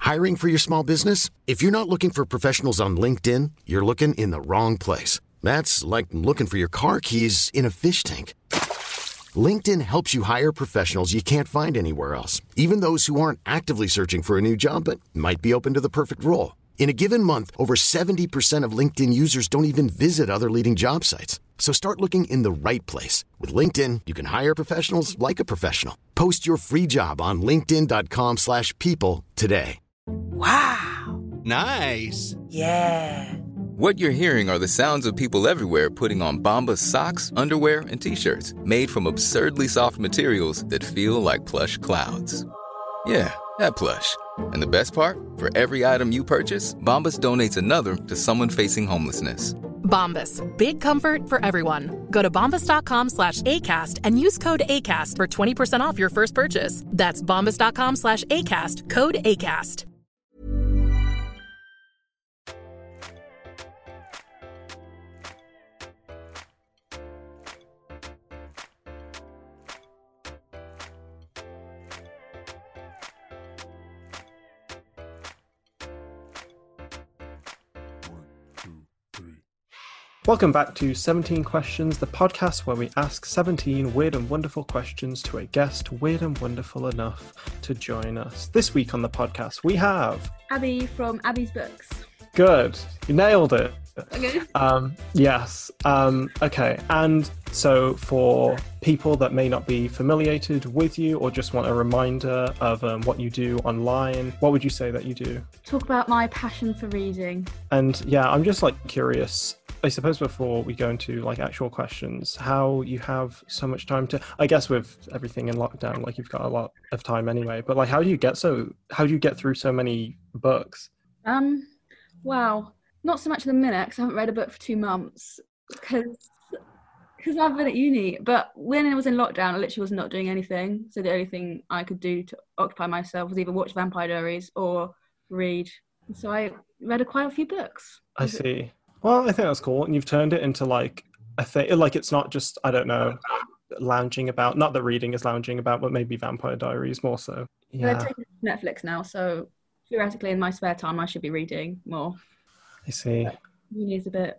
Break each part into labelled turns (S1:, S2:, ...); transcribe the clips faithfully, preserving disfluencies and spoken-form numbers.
S1: Hiring for your small business? If you're not looking for professionals on LinkedIn, you're looking in the wrong place. That's like looking for your car keys in a fish tank. LinkedIn helps you hire professionals you can't find anywhere else, even those who aren't actively searching for a new job but might be open to the perfect role. In a given month, over seventy percent of LinkedIn users don't even visit other leading job sites. So start looking in the right place. With LinkedIn, you can hire professionals like a professional. Post your free job on linkedin.com slash people today.
S2: Wow.
S3: Nice.
S2: Yeah.
S4: What you're hearing are the sounds of people everywhere putting on Bombas socks, underwear, and T-shirts made from absurdly soft materials that feel like plush clouds. Yeah, that plush. And the best part? For every item you purchase, Bombas donates another to someone facing homelessness.
S5: Bombas. Big comfort for everyone. Go to bombas.com slash ACAST and use code ACAST for twenty percent off your first purchase. That's bombas.com slash ACAST. Code ACAST.
S6: Welcome back to seventeen Questions, the podcast where we ask seventeen weird and wonderful questions to a guest weird and wonderful enough to join us. This week on the podcast, we have...
S7: Abby from Abby's Books.
S6: Good. You nailed it.
S7: Okay.
S6: Um, yes. Um, okay. And so for people that may not be familiated with you or just want a reminder of um, what you do online, what would you say that you do?
S7: Talk about my passion for reading.
S6: And yeah, I'm just like curious, I suppose before we go into like actual questions, how you have so much time to, I guess with everything in lockdown, like you've got a lot of time anyway, but like how do you get so, how do you get through so many books?
S7: Um, wow. Not so much at the minute because I haven't read a book for two months because because I've been at uni. But when I was in lockdown, I literally was not doing anything. So the only thing I could do to occupy myself was either watch Vampire Diaries or read. So I read a, quite a few books.
S6: I see. Well, I think that's cool. And you've turned it into like a thing, like it's not just, I don't know, lounging about. Not that reading is lounging about, but maybe Vampire Diaries more so. Yeah.
S7: They're taking Netflix now, so theoretically in my spare time I should be reading more.
S6: I see.
S7: But uni is a bit,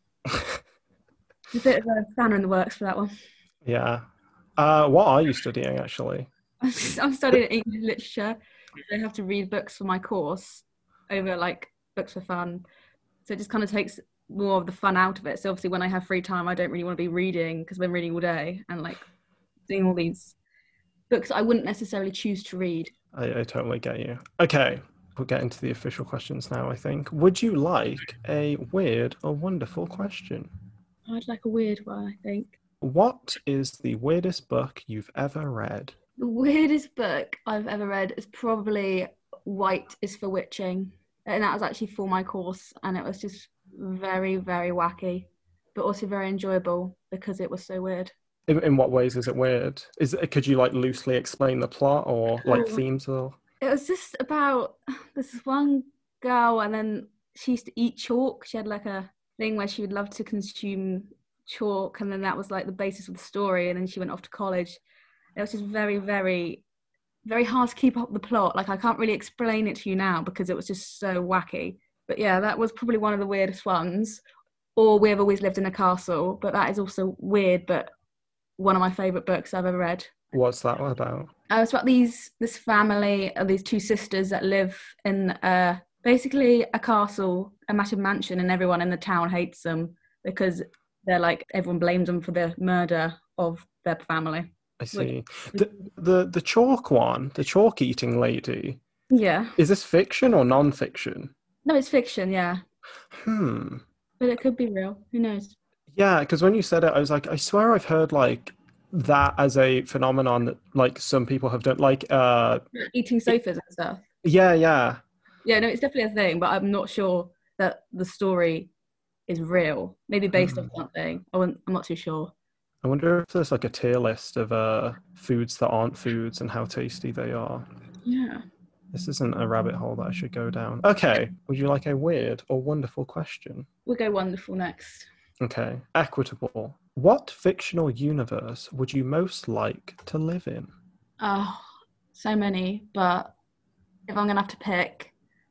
S7: a bit of a spanner in the works for that one.
S6: Yeah. Uh, what are you studying actually?
S7: I'm studying English literature. I have to read books for my course over like books for fun. So it just kind of takes more of the fun out of it. So obviously when I have free time, I don't really want to be reading because I've been reading all day and like seeing all these books I wouldn't necessarily choose to read.
S6: I, I totally get you. Okay, we'll get into the official questions now, I think. Would you like a weird or wonderful question?
S7: I'd like a weird one, I think.
S6: What is the weirdest book you've ever read?
S7: The weirdest book I've ever read is probably White is for Witching. And that was actually for my course. And it was just very, very wacky, but also very enjoyable because it was so weird.
S6: In, in what ways is it weird? Is it, could you like loosely explain the plot or like
S7: Oh.
S6: themes or?
S7: It was just about this one girl, and then she used to eat chalk. She had like a thing where she would love to consume chalk, and then that was like the basis of the story. And then she went off to college. It was just very, very, very hard to keep up the plot. Like I can't really explain it to you now because it was just so wacky. But yeah, that was probably one of the weirdest ones. Or We Have Always Lived in a Castle, but that is also weird, but one of my favourite books I've ever read.
S6: What's that one about?
S7: Uh, it's about these this family of these two sisters that live in uh, basically a castle, a massive mansion, and everyone in the town hates them because they're like, everyone blames them for the murder of their family.
S6: I see. The, the the chalk one, the chalk eating lady.
S7: Yeah.
S6: Is this fiction or non-fiction?
S7: No, it's fiction, yeah.
S6: Hmm.
S7: But it could be real. Who knows?
S6: Yeah, because when you said it, I was like, I swear I've heard like that as a phenomenon that like some people have done, like uh
S7: Eating sofas and stuff.
S6: yeah, yeah.
S7: Yeah, no, it's definitely a thing, but I'm not sure that the story is real. Maybe based
S6: Hmm.
S7: on something. I wouldn't, I'm not too sure.
S6: I wonder if there's like a tier list of uh foods that aren't foods and how tasty they are.
S7: Yeah.
S6: This isn't a rabbit hole that I should go down. Okay, would you like a weird or wonderful question?
S7: We'll go wonderful next.
S6: Okay, equitable. What fictional universe would you most like to live in?
S7: Oh, so many, but if I'm going to have to pick,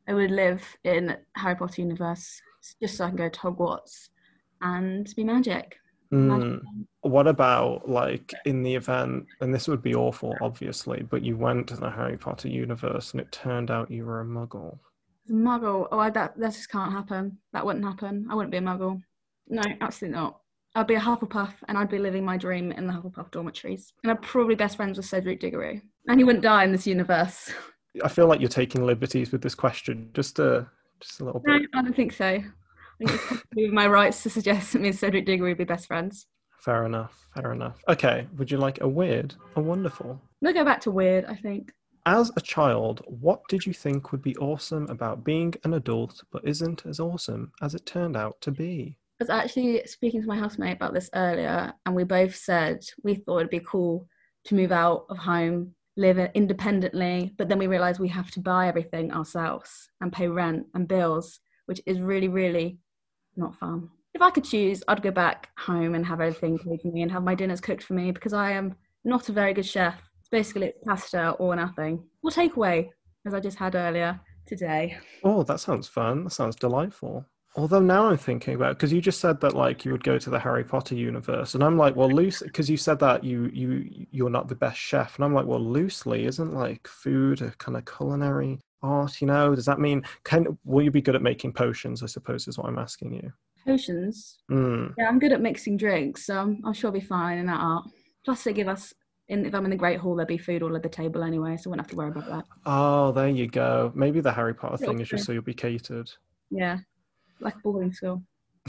S7: I would live in Harry Potter universe just so I can go to Hogwarts and be magic.
S6: Mm. What about, like, in the event, and this would be awful, obviously, but you went to the Harry Potter universe and it turned out you were a muggle?
S7: Muggle? Oh, I, that, that just can't happen. That wouldn't happen. I wouldn't be a muggle. No, absolutely not. I'd be a Hufflepuff and I'd be living my dream in the Hufflepuff dormitories. And I'd probably be best friends with Cedric Diggory. And he wouldn't die in this universe.
S6: I feel like you're taking liberties with this question, just a, just a little bit.
S7: No, I don't think so. I think it's completely my rights to suggest that me and Cedric Diggory would be best friends.
S6: Fair enough, fair enough. Okay, would you like a weird or wonderful?
S7: We'll go back to weird, I think.
S6: As a child, what did you think would be awesome about being an adult but isn't as awesome as it turned out to be?
S7: I was actually speaking to my housemate about this earlier, and we both said we thought it'd be cool to move out of home, live independently, but then we realised we have to buy everything ourselves and pay rent and bills, which is really, really not fun. If I could choose, I'd go back home and have everything cooked for me and have my dinners cooked for me, because I am not a very good chef. It's basically pasta or nothing. Or takeaway, as I just had earlier today.
S6: Oh, that sounds fun. That sounds delightful. Although now I'm thinking about, because you just said that, like, you would go to the Harry Potter universe, and I'm like, well, loose, because you said that you you you're not the best chef, and I'm like, well, loosely, isn't like food a kind of culinary art? You know, does that mean kind of, will you be good at making potions? I suppose is what I'm asking you.
S7: Potions?
S6: Mm.
S7: Yeah, I'm good at mixing drinks, so I'm, I'm sure I'll be fine in that art. Plus, they give us, in, if I'm in the Great Hall, there'll be food all at the table anyway, so I won't have to worry about that.
S6: Oh, there you go. Maybe the Harry Potter thing
S7: Okay.
S6: is just so you'll be catered.
S7: Yeah, like a boarding school.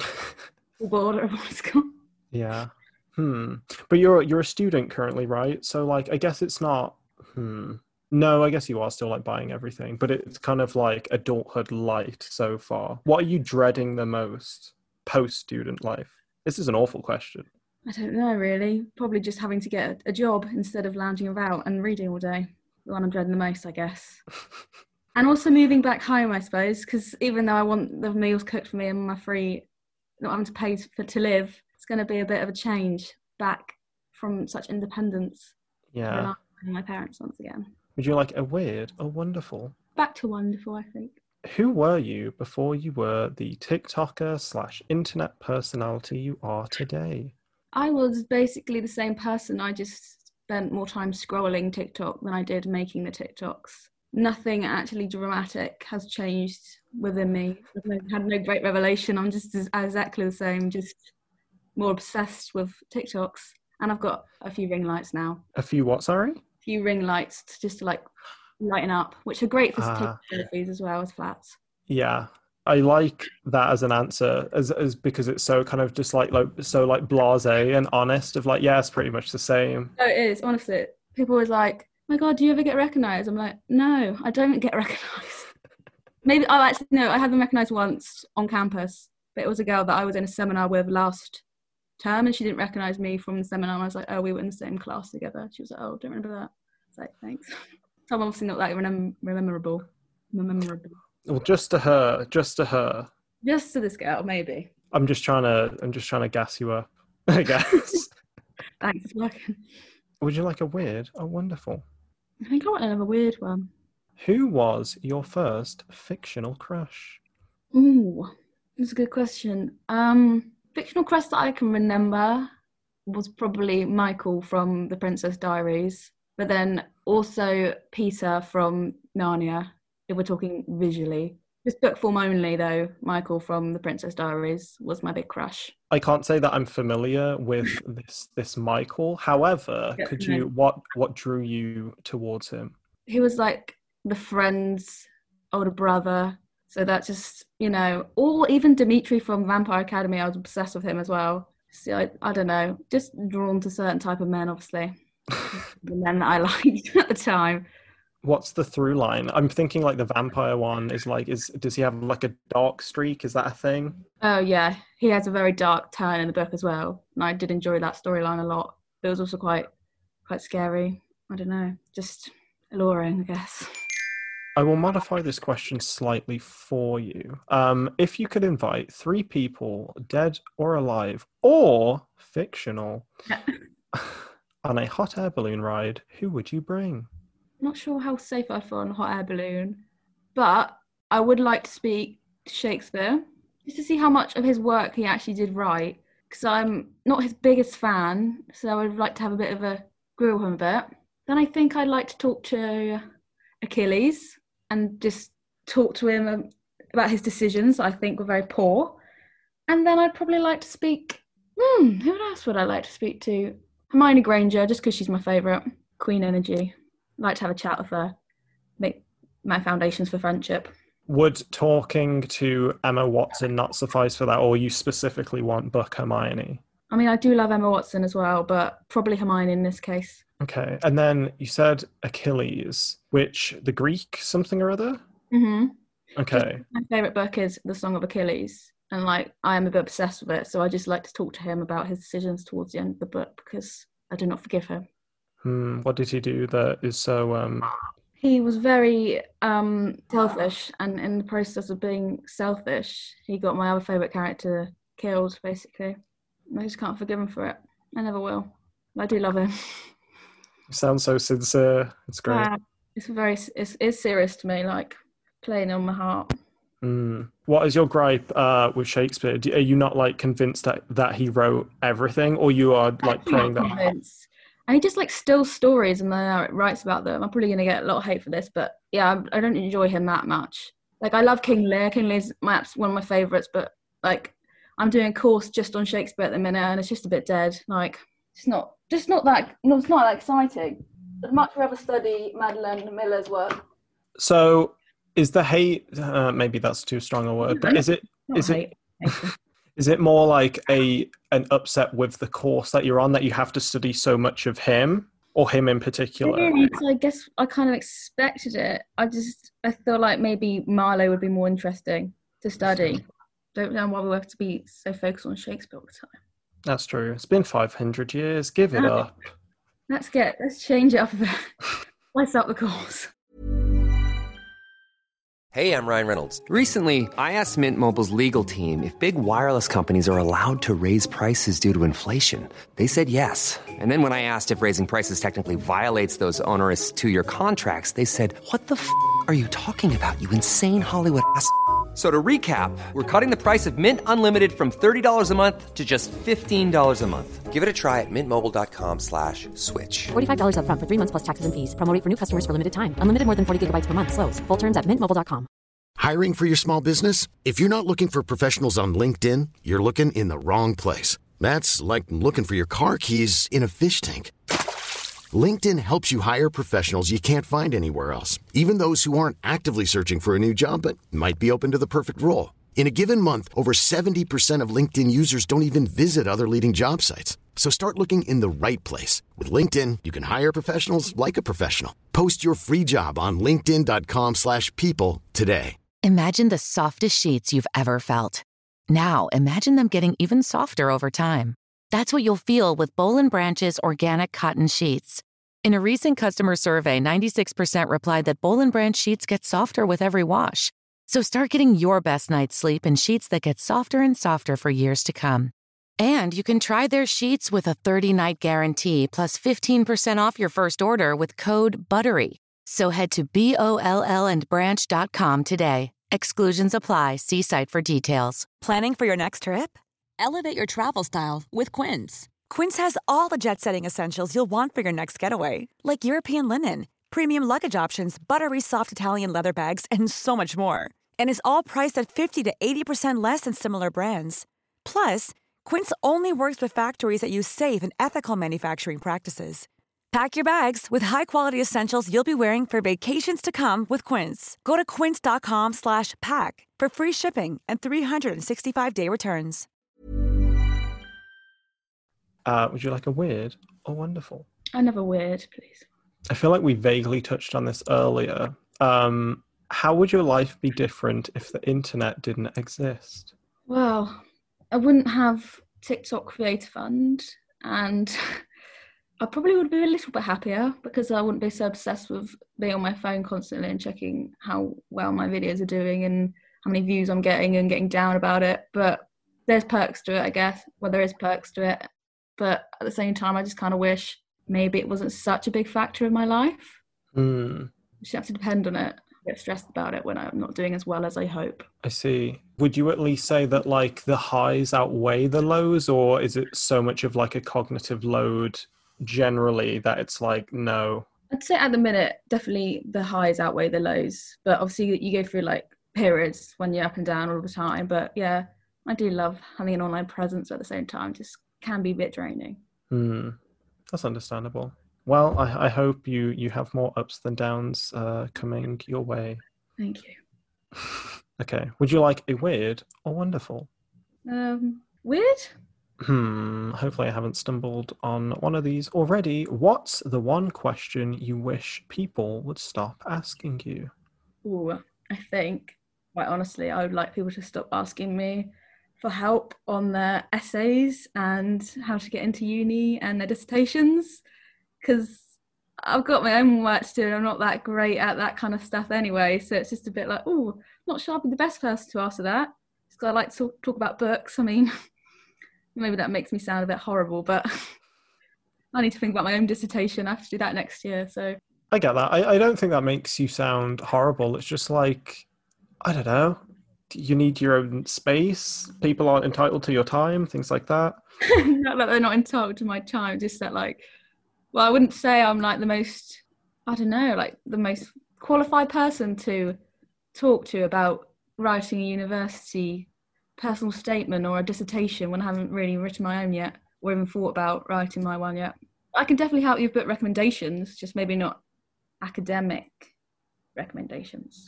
S7: Or board or a boarding school.
S6: Yeah. Hmm. But you're you're a student currently, right? So, like, I guess it's not. Hmm. No, I guess you are still like buying everything, but it's kind of like adulthood light so far. What are you dreading the most post-student life? This is an awful question.
S7: I don't know, really. Probably just having to get a, a job instead of lounging about and reading all day. The one I'm dreading the most, I guess. And also moving back home, I suppose, because even though I want the meals cooked for me and my free, not having to pay for to live, it's going to be a bit of a change back from such independence.
S6: Yeah.
S7: Relying on my parents once again.
S6: Would you like a weird or wonderful?
S7: Back to wonderful, I think.
S6: Who were you before you were the TikToker slash internet personality you are today?
S7: I was basically the same person. I just spent more time scrolling TikTok than I did making the TikToks. Nothing actually dramatic has changed within me. I've had no great revelation. I'm just as, exactly the same, just more obsessed with TikToks. And I've got a few ring lights now.
S6: A few what, sorry?
S7: A few ring lights to, just to like lighten up, which are great for
S6: Ah.
S7: taking selfies as well as flats.
S6: Yeah. I like that as an answer, as, as because it's so kind of just like, like so like blasé and honest of like, yeah, it's pretty much the same.
S7: No, it is, honestly. People always like, oh my God, do you ever get recognised? I'm like, no, I don't get recognised. Maybe, oh, actually, no, I had them recognised once on campus, but it was a girl that I was in a seminar with last term, and she didn't recognise me from the seminar. And I was like, oh, we were in the same class together. She was like, oh, don't remember that. I was like, thanks. So I'm obviously not that remem- rememberable. Memorable.
S6: Well, just to her, just to her.
S7: Just to this girl, maybe.
S6: I'm just trying to, I'm just trying to gas you up, I guess.
S7: Thanks, it's working.
S6: Would you like a weird or wonderful?
S7: I think I want another weird one.
S6: Who was your first fictional crush?
S7: Ooh, that's a good question. Um, fictional crush that I can remember was probably Michael from The Princess Diaries, but then also Peter from Narnia, if we're talking visually. Just book form only, though, Michael from The Princess Diaries was my big crush.
S6: I can't say that I'm familiar with this this Michael. However,
S7: Yeah,
S6: could
S7: no.
S6: you what what drew you towards him?
S7: He was like the friend's older brother. So that just, you know, or even Dimitri from Vampire Academy, I was obsessed with him as well. See, I, I don't know, just drawn to certain type of men, obviously. The men that I liked at the time.
S6: What's the through line? I'm thinking like the vampire one is like, is does he have like a dark streak? Is that a thing?
S7: Oh yeah, he has a very dark turn in the book as well, and I did enjoy that storyline a lot. It was also quite, quite scary. I don't know, just alluring, I guess.
S6: I will modify this question slightly for you. Um, if you could invite three people, dead or alive, or fictional, on a hot air balloon ride, who would you bring?
S7: I'm not sure how safe I feel on a hot air balloon, but I would like to speak to Shakespeare just to see how much of his work he actually did right. Because I'm not his biggest fan, so I would like to have a bit of a grill him a bit. Then I think I'd like to talk to Achilles and just talk to him about his decisions that I think were very poor. And then I'd probably like to speak, hmm, who else would I like to speak to? Hermione Granger, just because she's my favourite. Queen energy. I'd like to have a chat with her, make my foundations for friendship.
S6: Would talking to Emma Watson not suffice for that, or you specifically want Book Hermione?
S7: I mean, I do love Emma Watson as well, but probably Hermione in this case.
S6: Okay, and then you said Achilles, which, the Greek something or other?
S7: Mm-hmm.
S6: Okay.
S7: My favourite book is The Song of Achilles, and like I am a bit obsessed with it, so I just like to talk to him about his decisions towards the end of the book because I do not forgive him.
S6: Hmm, what did he do that is so... um?
S7: He was very um, selfish, and in the process of being selfish, he got my other favourite character killed, basically. I just can't forgive him for it. I never will. I do love him.
S6: You sound so sincere. It's great.
S7: Uh, it's very, it's, it's serious to me, like playing on my heart.
S6: Mm. What is your gripe uh, with Shakespeare? Do, are you not like convinced that, that he wrote everything, or you are like praying that?
S7: Convinced. And he just like steals stories and then writes about them. I'm probably going to get a lot of hate for this, but yeah, I, I don't enjoy him that much. Like I love King Lear. King Lear's my, one of my favourites, but like I'm doing a course just on Shakespeare at the minute, and it's just a bit dead. Like it's not, just not that, no, it's not that exciting. I'd much rather study Madeline Miller's work.
S6: So is the hate? Uh, maybe that's too strong a word, but is it?
S7: Not
S6: Is
S7: hate.
S6: it? Is it more like a an upset with the course that you're on, that you have to study so much of him, or him in particular?
S7: Really, so I guess I kind of expected it. I just I feel like maybe Marlowe would be more interesting to study. Don't know why we have to be so focused on Shakespeare all the time.
S6: That's true. It's been five hundred years. Give it
S7: Ah.
S6: up.
S7: Let's get let's change it up a bit. Let's up the course.
S3: Hey, I'm Ryan Reynolds. Recently, I asked Mint Mobile's legal team if big wireless companies are allowed to raise prices due to inflation. They said yes. And then when I asked if raising prices technically violates those onerous two-year contracts, they said, "What the f*** are you talking about, you insane Hollywood ass f- So to recap, we're cutting the price of Mint Unlimited from thirty dollars a month to just fifteen dollars a month. Give it a try at mintmobile.com slash switch.
S8: forty-five dollars up front for three months plus taxes and fees. Promo rate for new customers for limited time. Unlimited more than forty gigabytes per month. Slows full terms at mint mobile dot com.
S1: Hiring for your small business? If you're not looking for professionals on LinkedIn, you're looking in the wrong place. That's like looking for your car keys in a fish tank. LinkedIn helps you hire professionals you can't find anywhere else, even those who aren't actively searching for a new job but might be open to the perfect role. In a given month, over seventy percent of LinkedIn users don't even visit other leading job sites. So start looking in the right place. With LinkedIn, you can hire professionals like a professional. Post your free job on linkedin.com slash people today.
S9: Imagine the softest sheets you've ever felt. Now, imagine them getting even softer over time. That's what you'll feel with Boll and Branch's organic cotton sheets. In a recent customer survey, ninety-six percent replied that Boll and Branch sheets get softer with every wash. So start getting your best night's sleep in sheets that get softer and softer for years to come. And you can try their sheets with a thirty-night guarantee plus fifteen percent off your first order with code BUTTERY. So head to B O L L and branch dot com today. Exclusions apply. See site for details.
S10: Planning for your next trip? Elevate your travel style with Quince. Quince has all the jet-setting essentials you'll want for your next getaway, like European linen, premium luggage options, buttery soft Italian leather bags, and so much more. And is all priced at fifty to eighty percent less than similar brands. Plus, Quince only works with factories that use safe and ethical manufacturing practices. Pack your bags with high-quality essentials you'll be wearing for vacations to come with Quince. Go to quince.com slash pack for free shipping and three sixty-five day returns.
S6: Uh, would you like a weird or wonderful?
S7: I never weird, please.
S6: I feel like we vaguely touched on this earlier. Um, how would your life be different if the internet didn't exist?
S7: Well, I wouldn't have TikTok Creator Fund, and I probably would be a little bit happier because I wouldn't be so obsessed with being on my phone constantly and checking how well my videos are doing and how many views I'm getting and getting down about it. But there's perks to it, I guess. Well, there is perks to it. But at the same time, I just kind of wish maybe it wasn't such a big factor in my life.
S6: Mm.
S7: You just have to depend on it. get stressed about it when I'm not doing as well as I hope.
S6: I see. Would you at least say that like the highs outweigh the lows, or is it so much of like a cognitive load generally that it's like no?
S7: I'd say at the minute, definitely the highs outweigh the lows. But obviously you go through like periods when you're up and down all the time. But yeah, I do love having an online presence at the same time. Just can be a bit draining.
S6: Hmm. That's understandable. Well, I, I hope you, you have more ups than downs uh, coming your way.
S7: Thank you.
S6: Okay. Would you like a weird or wonderful?
S7: Um, weird?
S6: Hmm. Hopefully I haven't stumbled on one of these already. What's the one question you wish people would stop asking you?
S7: Ooh, I think, quite honestly, I would like people to stop asking me for help on their essays and how to get into uni and their dissertations, because I've got my own work to do and I'm not that great at that kind of stuff anyway. So it's just a bit like, oh, not sure I'll be the best person to answer that. Because I like to talk about books. I mean, maybe that makes me sound a bit horrible, but I need to think about my own dissertation. I have to do that next year. So
S6: I get that. I, I don't think that makes you sound horrible. It's just like, I don't know. You need your own space. People aren't entitled to your time, things like that.
S7: Not that they're not entitled to my time, just that like, well, I wouldn't say I'm like the most, I don't know, like the most qualified person to talk to about writing a university personal statement or a dissertation when I haven't really written my own yet, or even thought about writing my one yet. I can definitely help you with book recommendations, just maybe not academic recommendations.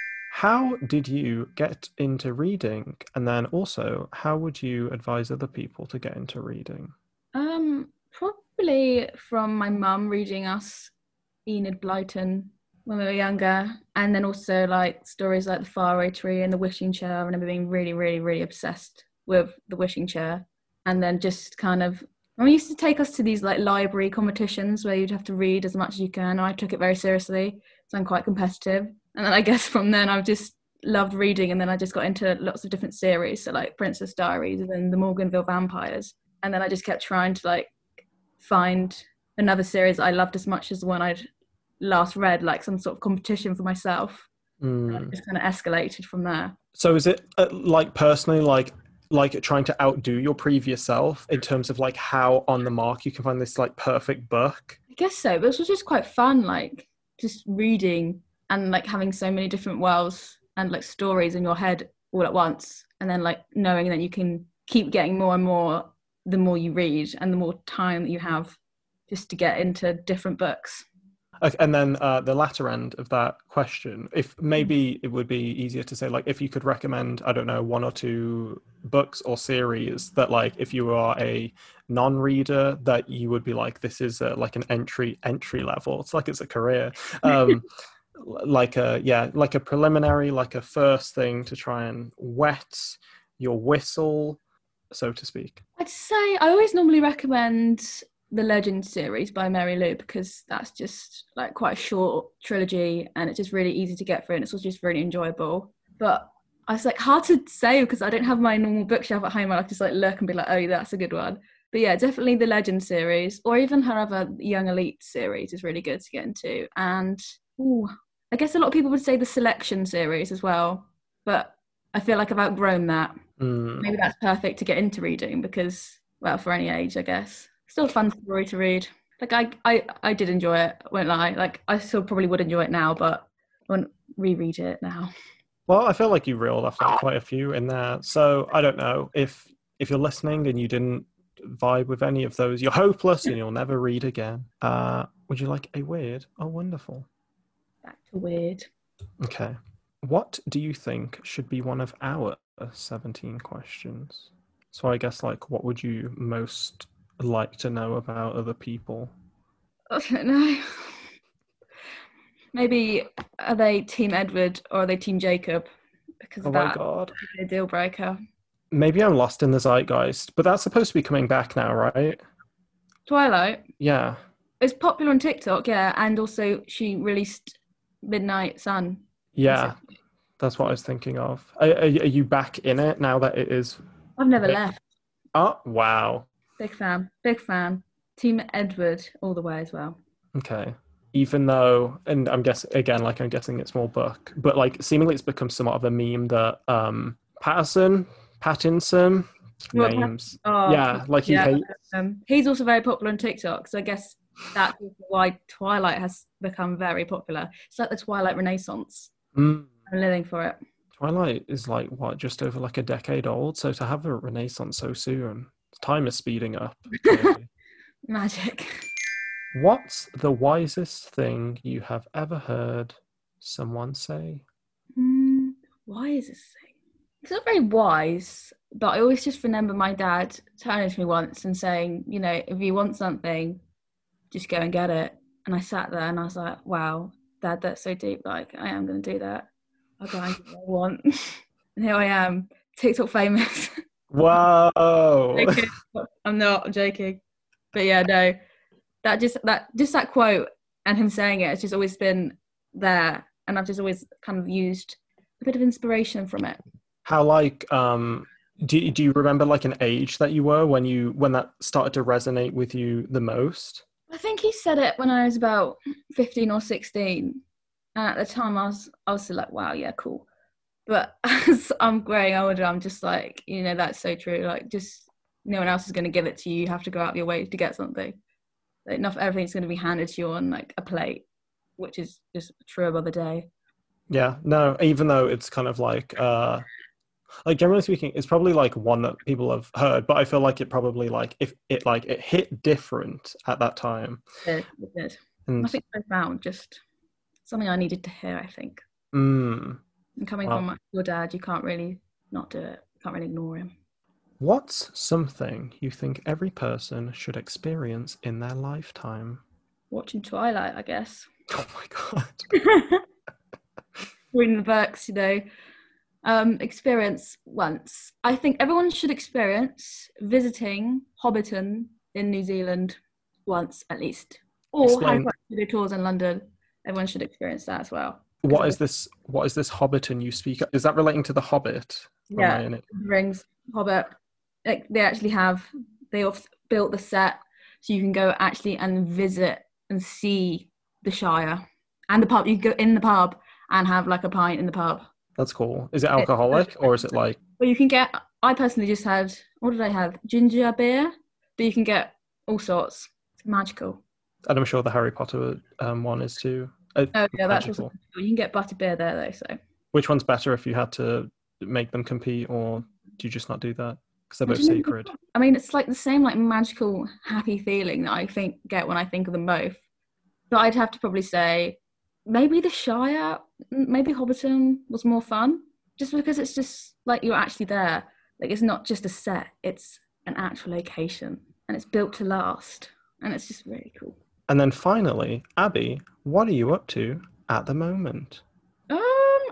S6: How did you get into reading? And then also, how would you advise other people to get into reading?
S7: Um, probably from my mum reading us Enid Blyton when we were younger, and then also like stories like The Faraway Tree and The Wishing Chair. I remember being really, really, really obsessed with The Wishing Chair. And then just kind of, I used to take us to these like library competitions where you'd have to read as much as you can. And I took it very seriously, so I'm quite competitive. And then I guess from then I've just loved reading, and then I just got into lots of different series, so like Princess Diaries and then the Morganville Vampires. And then I just kept trying to like find another series I loved as much as the one I'd last read, like some sort of competition for myself. Mm. And it just kind of escalated from there.
S6: So is it uh, like personally like like trying to outdo your previous self in terms of like how on the mark you can find this like perfect book?
S7: I guess so. But this was just quite fun, like just reading and like having so many different worlds and like stories in your head all at once, and then like knowing that you can keep getting more and more the more you read and the more time that you have just to get into different books.
S6: Okay, and then uh, the latter end of that question, if maybe it would be easier to say like if you could recommend, I don't know, one or two books or series that like if you are a non-reader that you would be like, this is a, like an entry entry level. It's like it's a career. Um, like a yeah like a preliminary, like a first thing to try and wet your whistle, so to speak.
S7: I'd say I always normally recommend the Legend series by Mary Lou, because that's just like quite a short trilogy and it's just really easy to get through, and it's also just really enjoyable. But it's like hard to say because I don't have my normal bookshelf at home. I like just like look and be like, oh, that's a good one. But yeah, definitely the Legend series, or even her other Young Elite series is really good to get into. And ooh, I guess a lot of people would say the Selection series as well, but I feel like I've outgrown that. Mm. Maybe that's perfect to get into reading because, well, for any age, I guess. Still a fun story to read. Like, I, I, I did enjoy it, won't lie. Like, I still probably would enjoy it now, but I wouldn't reread it now.
S6: Well, I feel like you reeled off like quite a few in there. So, I don't know. If if you're listening and you didn't vibe with any of those, you're hopeless and you'll never read again. Uh, would you like a weird or wonderful?
S7: Back to weird.
S6: Okay. What do you think should be one of our seventeen questions? So I guess, like, what would you most like to know about other people?
S7: I don't know. Maybe, are they Team Edward or are they Team Jacob? Because
S6: oh
S7: of
S6: my
S7: that,
S6: God.
S7: a deal breaker.
S6: Maybe I'm lost in the zeitgeist, but that's supposed to be coming back now, right?
S7: Twilight?
S6: Yeah.
S7: It's popular on TikTok, yeah, and also she released Midnight Sun.
S6: Yeah, that's what I was thinking of. Are, are, are you back in it now that it is?
S7: I've never
S6: big...
S7: left.
S6: Oh, wow.
S7: Big fan, big fan. Team Edward all the way as well.
S6: Okay. even though, and I'm guessing again, like I'm guessing it's more book, but like seemingly it's become somewhat of a meme that um Patterson, Pattinson
S7: What,
S6: names,
S7: oh,
S6: yeah, like he
S7: yeah.
S6: hates.
S7: Um, he's also very popular on TikTok, so I guess that's why Twilight has become very popular. It's like the Twilight Renaissance.
S6: Mm.
S7: I'm living for it.
S6: Twilight is like what, just over like a decade old, so to have a renaissance so soon, time is speeding up.
S7: Magic.
S6: What's the wisest thing you have ever heard someone say?
S7: Mm, why is this thing? It's not very wise, but I always just remember my dad turning to me once and saying, you know, if you want something, just go and get it. And I sat there and I was like, wow, Dad, that's so deep. Like, I am going to do that. I'll go and get what I want. And here I am, TikTok famous.
S6: Whoa.
S7: I'm not, I'm joking. But yeah, no, that just, that, just that quote and him saying it, it's just always been there. And I've just always kind of used a bit of inspiration from it.
S6: How like um do, do you remember like an age that you were when you when that started to resonate with you the most?
S7: I think he said it when I was about fifteen or sixteen, and at the time I was I was like, wow, yeah, cool. But as I'm growing older, I'm just like, you know, that's so true. Like, just no one else is going to give it to you. You have to go out of your way to get something. Like, not everything's going to be handed to you on like a plate, which is just true of the day.
S6: Yeah, no, even though it's kind of like uh like generally speaking, it's probably like one that people have heard, but I feel like it probably like if it like it hit different at that time.
S7: It did. It did.
S6: And,
S7: Nothing profound, just something I needed to hear, I think.
S6: Mm,
S7: and coming
S6: wow.
S7: from your dad, you can't really not do it. You can't really ignore him.
S6: What's something you think every person should experience in their lifetime?
S7: Watching Twilight, I guess.
S6: Oh my god.
S7: Reading the books, you know. Um, experience once. I think everyone should experience visiting Hobbiton in New Zealand once at least. Or
S6: Explain.
S7: Harry Potter Studio tours in London. Everyone should experience that as well.
S6: What is this what is this Hobbiton you speak of? Is that relating to the Hobbit? Or am I
S7: Yeah,
S6: in it?
S7: Rings, Hobbit. Like, they actually have, they have built the set so you can go actually and visit and see the Shire and the pub. You can go in the pub and have like a pint in the pub.
S6: That's cool. Is it alcoholic or is it like...
S7: Well, you can get, I personally just had, what did I have? Ginger beer, but you can get all sorts. It's magical.
S6: And I'm sure the Harry Potter um, one is too. Uh,
S7: Oh yeah, that's
S6: magical.
S7: also, you can get butter beer there though, so.
S6: Which one's better if you had to make them compete, or do you just not do that? Because they're
S7: I
S6: both
S7: don't know.
S6: sacred.
S7: I mean, it's like the same like magical, happy feeling that I think get when I think of them both. But I'd have to probably say maybe the Shire, maybe Hobbiton was more fun, just because it's just like you're actually there. Like, it's not just a set; it's an actual location, and it's built to last, and it's just really cool.
S6: And then finally, Abby, what are you up to at the moment?
S7: Um,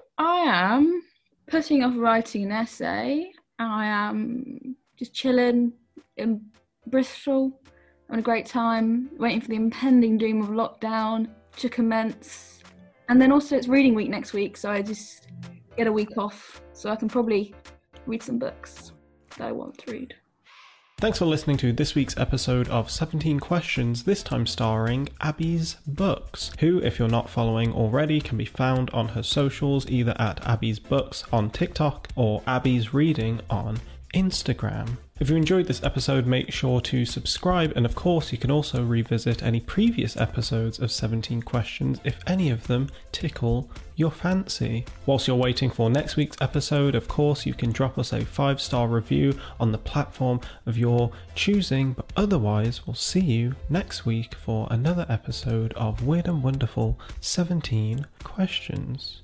S7: I am putting off writing an essay. I am just chilling in Bristol, having a great time, waiting for the impending doom of lockdown to commence. And then also it's reading week next week, so I just get a week off so I can probably read some books that I want to read.
S6: Thanks for listening to this week's episode of seventeen Questions, this time starring Abby's Books, who, if you're not following already, can be found on her socials either at Abby's Books on TikTok or Abby's Reading on Instagram. If you enjoyed this episode, make sure to subscribe, and of course you can also revisit any previous episodes of seventeen Questions if any of them tickle your fancy. Whilst you're waiting for next week's episode, of course you can drop us a five-star review on the platform of your choosing, but otherwise we'll see you next week for another episode of Weird and Wonderful seventeen Questions.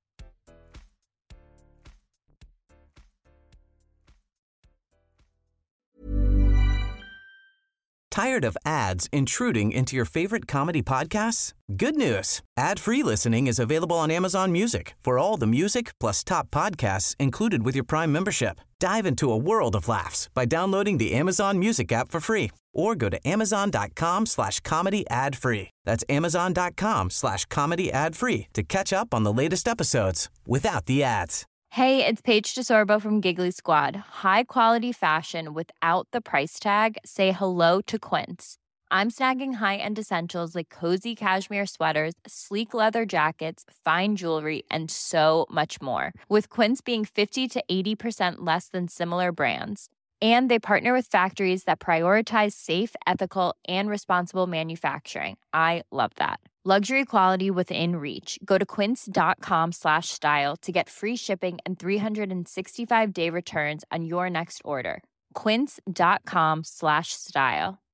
S11: Tired of ads intruding into your favorite comedy podcasts? Good news. Ad-free listening is available on Amazon Music for all the music plus top podcasts included with your Prime membership. Dive into a world of laughs by downloading the Amazon Music app for free or go to amazon.com slash comedy ad free. That's amazon.com slash comedy ad free to catch up on the latest episodes without the ads.
S12: Hey, it's Paige DeSorbo from Giggly Squad. High quality fashion without the price tag. Say hello to Quince. I'm snagging high-end essentials like cozy cashmere sweaters, sleek leather jackets, fine jewelry, and so much more. With Quince being fifty to eighty percent less than similar brands. And they partner with factories that prioritize safe, ethical, and responsible manufacturing. I love that. Luxury quality within reach. Go to quince.com slash style to get free shipping and three sixty-five day returns on your next order. Quince.com slash style.